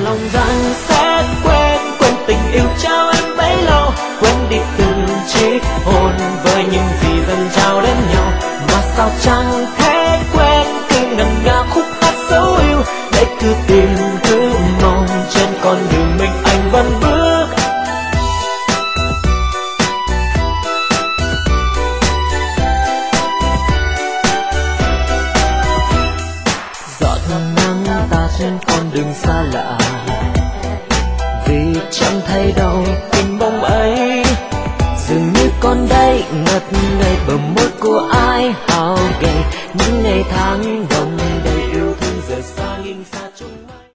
lòng rằng sẽ quên tình yêu trao em bấy lâu, quên đi từng chiếc hôn với những gì dần trao đến nhau. Mà sao chẳng thể quên cứ ngân nga khúc hát dấu yêu, để cứ tìm cứ mong trên con đường mình anh vẫn bước. Giọt nắng ta trên con đường xa lạ, vì chẳng thấy đâu